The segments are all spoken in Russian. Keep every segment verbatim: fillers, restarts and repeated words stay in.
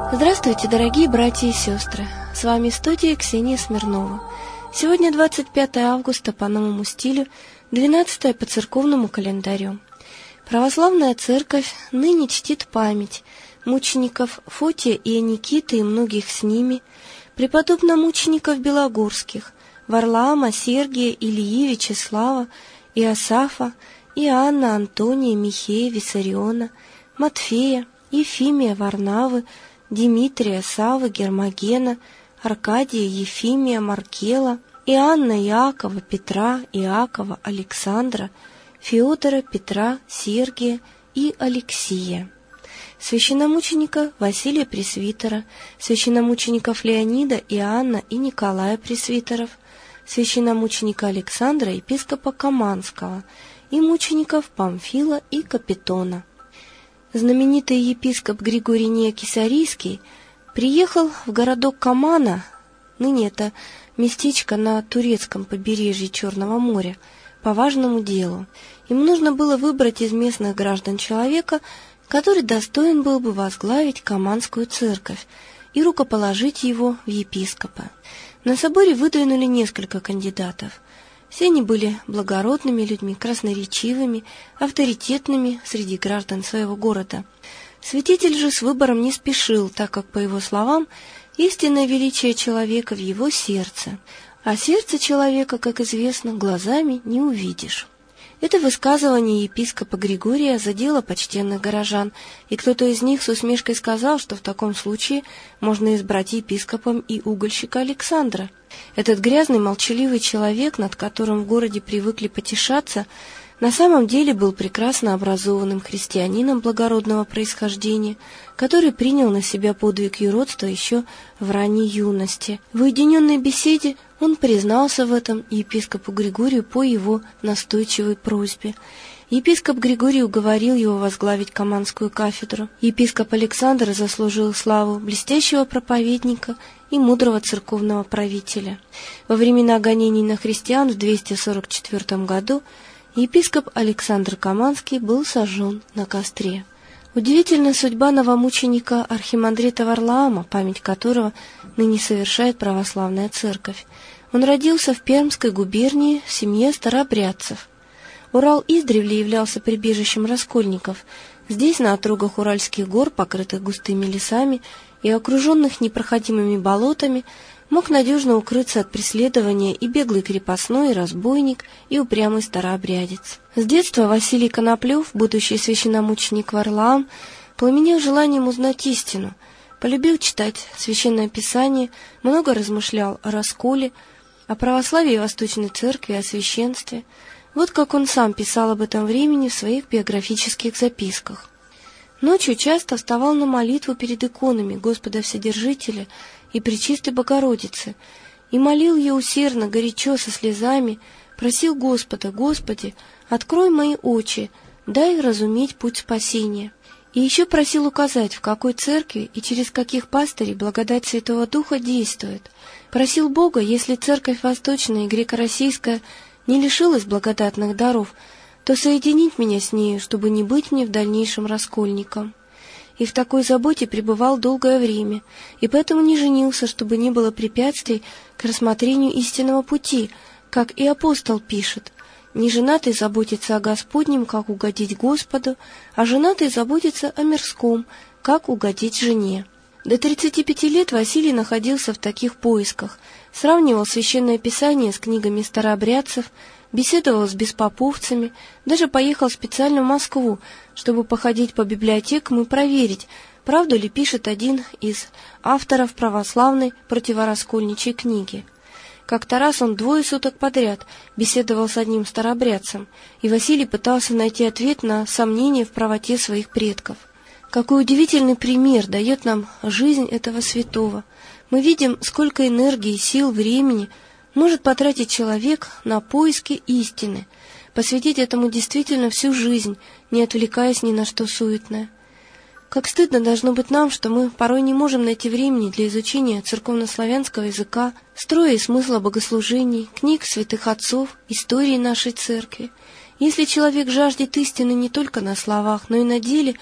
Здравствуйте, дорогие братья и сестры! С вами в студии Ксения Смирнова. Сегодня двадцать пятое августа по новому стилю, двенадцатое по церковному календарю. Православная церковь ныне чтит память мучеников Фотия и Никиты и многих с ними, преподобно-мучеников Белогорских, Варлаама, Сергия, Ильи, Вячеслава, Иосафа, Иоанна, Антония, Михея, Виссариона, Матфея, Ефимия, Варнавы, Димитрия, Савы, Гермогена, Аркадия, Ефимия, Маркела, Иоанна, Иакова, Петра, Иакова, Александра, Феодора, Петра, Сергия и Алексия, священномученика Василия Пресвитера, священномучеников Леонида, Иоанна и Николая Пресвитеров, священномученика Александра, епископа Каманского, и мучеников Памфила и Капитона. Знаменитый епископ Григорий Неокесарийский приехал в городок Камана, ныне это местечко на турецком побережье Черного моря, по важному делу. Ему нужно было выбрать из местных граждан человека, который достоин был бы возглавить Каманскую церковь и рукоположить его в епископы. На соборе выдвинули несколько кандидатов. Все они были благородными людьми, красноречивыми, авторитетными среди граждан своего города. Святитель же с выбором не спешил, так как, по его словам, истинное величие человека в его сердце, а сердце человека, как известно, глазами не увидишь. Это высказывание епископа Григория задело почтенных горожан, и кто-то из них с усмешкой сказал, что в таком случае можно избрать епископом и угольщика Александра. Этот грязный, молчаливый человек, над которым в городе привыкли потешаться, на самом деле был прекрасно образованным христианином благородного происхождения, который принял на себя подвиг юродства еще в ранней юности. В уединенной беседе он признался в этом епископу Григорию по его настойчивой просьбе. Епископ Григорий уговорил его возглавить Каманскую кафедру. Епископ Александр заслужил славу блестящего проповедника и мудрого церковного правителя. Во времена гонений на христиан в двести сорок четвёртом году епископ Александр Каманский был сожжен на костре. Удивительная судьба новомученика архимандрита Варлаама, память которого ныне совершает православная церковь. Он родился в Пермской губернии в семье старообрядцев. Урал издревле являлся прибежищем раскольников. Здесь, на отрогах Уральских гор, покрытых густыми лесами и окруженных непроходимыми болотами, мог надежно укрыться от преследования и беглый крепостной, и разбойник, и упрямый старообрядец. С детства Василий Коноплев, будущий священномученик Варлаам, пламенел желанием узнать истину, полюбил читать Священное Писание, много размышлял о расколе, о православии и Восточной Церкви, о священстве. Вот как он сам писал об этом времени в своих биографических записках. Ночью часто вставал на молитву перед иконами Господа Вседержителя и Пречистой Богородицы, и молил ее усердно, горячо, со слезами, просил Господа: «Господи, открой мои очи, дай разуметь путь спасения». И еще просил указать, в какой церкви и через каких пастырей благодать Святого Духа действует. Просил Бога, если церковь восточная и греко-российская не лишилась благодатных даров, то соединить меня с нею, чтобы не быть мне в дальнейшем раскольником. И в такой заботе пребывал долгое время, и поэтому не женился, чтобы не было препятствий к рассмотрению истинного пути, как и апостол пишет: «Неженатый заботится о Господнем, как угодить Господу, а женатый заботится о мирском, как угодить жене». До тридцати пяти лет Василий находился в таких поисках, сравнивал Священное Писание с книгами старообрядцев, беседовал с беспоповцами, даже поехал специально в Москву, чтобы походить по библиотекам и проверить, правду ли пишет один из авторов православной противораскольничьей книги. Как-то раз он двое суток подряд беседовал с одним старообрядцем, и Василий пытался найти ответ на сомнения в правоте своих предков. Какой удивительный пример дает нам жизнь этого святого. Мы видим, сколько энергии, сил, времени может потратить человек на поиски истины, посвятить этому действительно всю жизнь, не отвлекаясь ни на что суетное. Как стыдно должно быть нам, что мы порой не можем найти времени для изучения церковнославянского языка, строя и смысла богослужений, книг святых отцов, истории нашей церкви. Если человек жаждет истины не только на словах, но и на деле,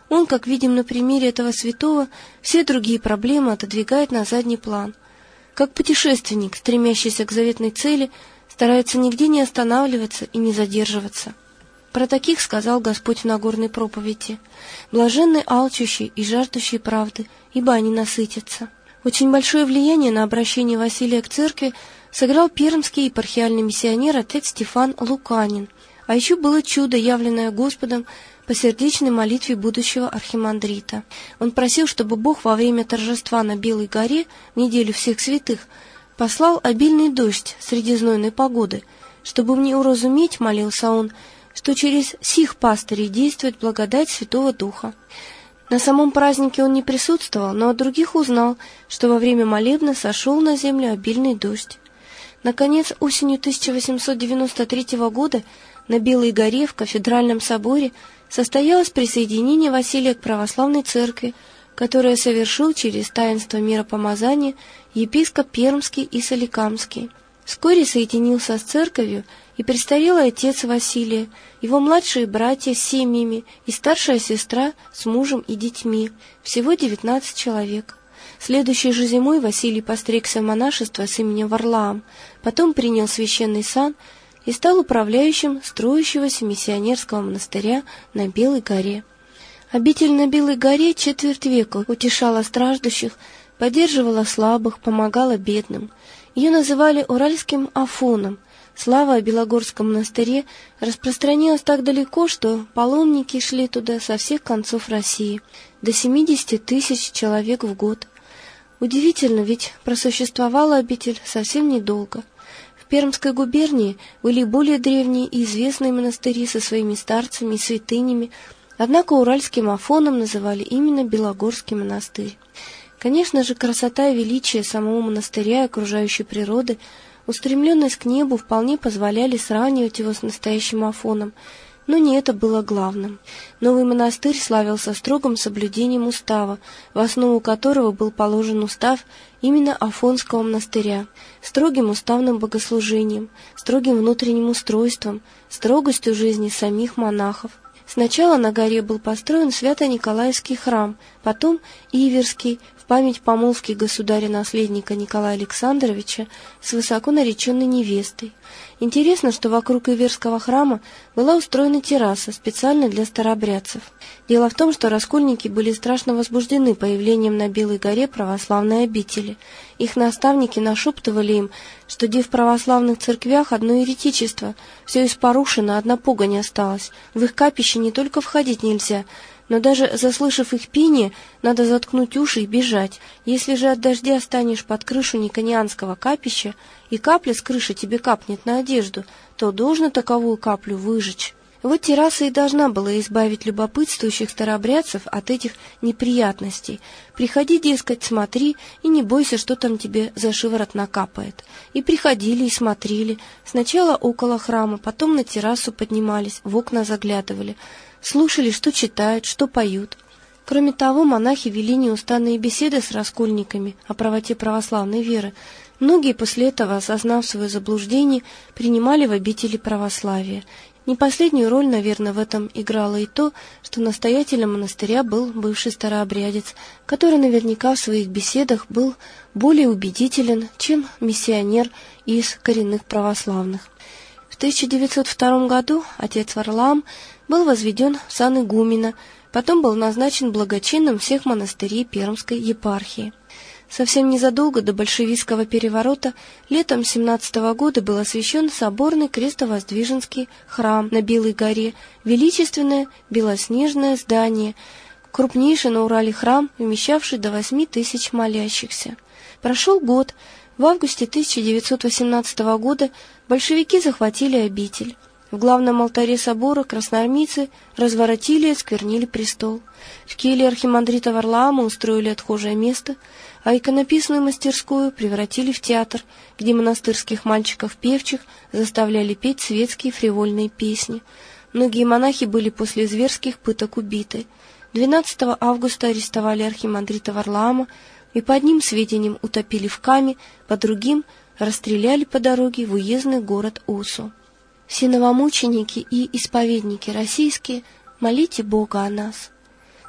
Он, как видим на примере этого святого, все другие проблемы отодвигает на задний план. Как путешественник, стремящийся к заветной цели, старается нигде не останавливаться и не задерживаться. Про таких сказал Господь в Нагорной проповеди: «Блаженны алчущие и жаждущие правды, ибо они насытятся». Очень большое влияние на обращение Василия к церкви сыграл пермский епархиальный миссионер отец Стефан Луканин, а еще было чудо, явленное Господом по сердечной молитве будущего архимандрита. Он просил, чтобы Бог во время торжества на Белой горе, в неделю всех святых, послал обильный дождь среди знойной погоды, чтобы мне уразуметь, молился он, что через сих пастырей действует благодать Святого Духа. На самом празднике он не присутствовал, но от других узнал, что во время молебна сошел на землю обильный дождь. Наконец, осенью тысяча восемьсот девяносто третьего года на Белой горе в кафедральном соборе состоялось присоединение Василия к православной церкви, которое совершил через таинство миропомазания епископ Пермский и Соликамский. Вскоре соединился с церковью и престарелый отец Василия, его младшие братья с семьями и старшая сестра с мужем и детьми, всего девятнадцать человек. Следующей же зимой Василий постригся в монашество с именем Варлаам, потом принял священный сан и стал управляющим строящегося миссионерского монастыря на Белой горе. Обитель на Белой горе четверть века утешала страждущих, поддерживала слабых, помогала бедным. Ее называли Уральским Афоном. Слава о Белогорском монастыре распространилась так далеко, что паломники шли туда со всех концов России, до семидесяти тысяч человек в год. Удивительно, ведь просуществовала обитель совсем недолго. В Пермской губернии были более древние и известные монастыри со своими старцами и святынями, однако Уральским Афоном называли именно Белогорский монастырь. Конечно же, красота и величие самого монастыря и окружающей природы, устремленность к небу вполне позволяли сравнивать его с настоящим Афоном, но не это было главным. Новый монастырь славился строгим соблюдением устава, в основу которого был положен устав именно Афонского монастыря, строгим уставным богослужением, строгим внутренним устройством, строгостью жизни самих монахов. Сначала на горе был построен Свято-Николаевский храм, потом Иверский, в память помолвки государя-наследника Николая Александровича с высоко нареченной невестой. Интересно, что вокруг Иверского храма была устроена терраса специально для старообрядцев. Дело в том, что раскольники были страшно возбуждены появлением на Белой горе православной обители. Их наставники нашептывали им, что где в православных церквях одно еретичество, все испорушено, одна пуга не осталась. В их капище не только входить нельзя, но даже заслышав их пение, надо заткнуть уши и бежать. Если же от дождя станешь под крышу никонианского капища, и капля с крыши тебе капнет на одежду, то должно таковую каплю выжечь. Вот терраса и должна была избавить любопытствующих старообрядцев от этих неприятностей. Приходи, дескать, смотри, и не бойся, что там тебе за шиворот накапает. И приходили, и смотрели. Сначала около храма, потом на террасу поднимались, в окна заглядывали. Слушали, что читают, что поют. Кроме того, монахи вели неустанные беседы с раскольниками о правоте православной веры. Многие после этого, осознав свое заблуждение, принимали в обители православия. Не последнюю роль, наверное, в этом играло и то, что настоятелем монастыря был бывший старообрядец, который наверняка в своих беседах был более убедителен, чем миссионер из коренных православных. В тысяча девятьсот втором году отец Варлаам был возведен в сан игумена, потом был назначен благочинным всех монастырей Пермской епархии. Совсем незадолго до большевистского переворота летом семнадцатого года был освящен соборный крестовоздвиженский храм на Белой горе, величественное белоснежное здание, крупнейший на Урале храм, вмещавший до восьми тысяч молящихся. Прошел год. В августе тысяча девятьсот восемнадцатого года большевики захватили обитель. В главном алтаре собора красноармейцы разворотили и осквернили престол. В келье архимандрита Варлаама устроили отхожее место, а иконописную мастерскую превратили в театр, где монастырских мальчиков-певчих заставляли петь светские фривольные песни. Многие монахи были после зверских пыток убиты. двенадцатого августа арестовали архимандрита Варлаама и по одним сведениям утопили в Каме, по другим расстреляли по дороге в уездный город Осу. Все новомученики и исповедники российские, молите Бога о нас.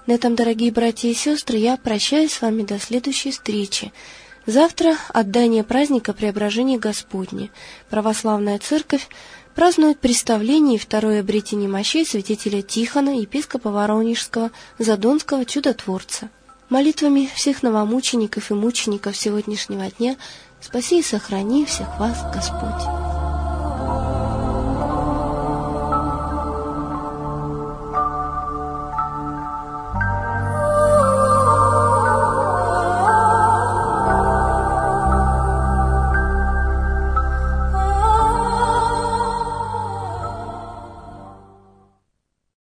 На этом, дорогие братья и сестры, я прощаюсь с вами до следующей встречи. Завтра отдание праздника Преображения Господня. Православная Церковь празднует представление и второе обретение мощей святителя Тихона, епископа Воронежского, Задонского, чудотворца. Молитвами всех новомучеников и мучеников сегодняшнего дня спаси и сохрани всех вас Господь.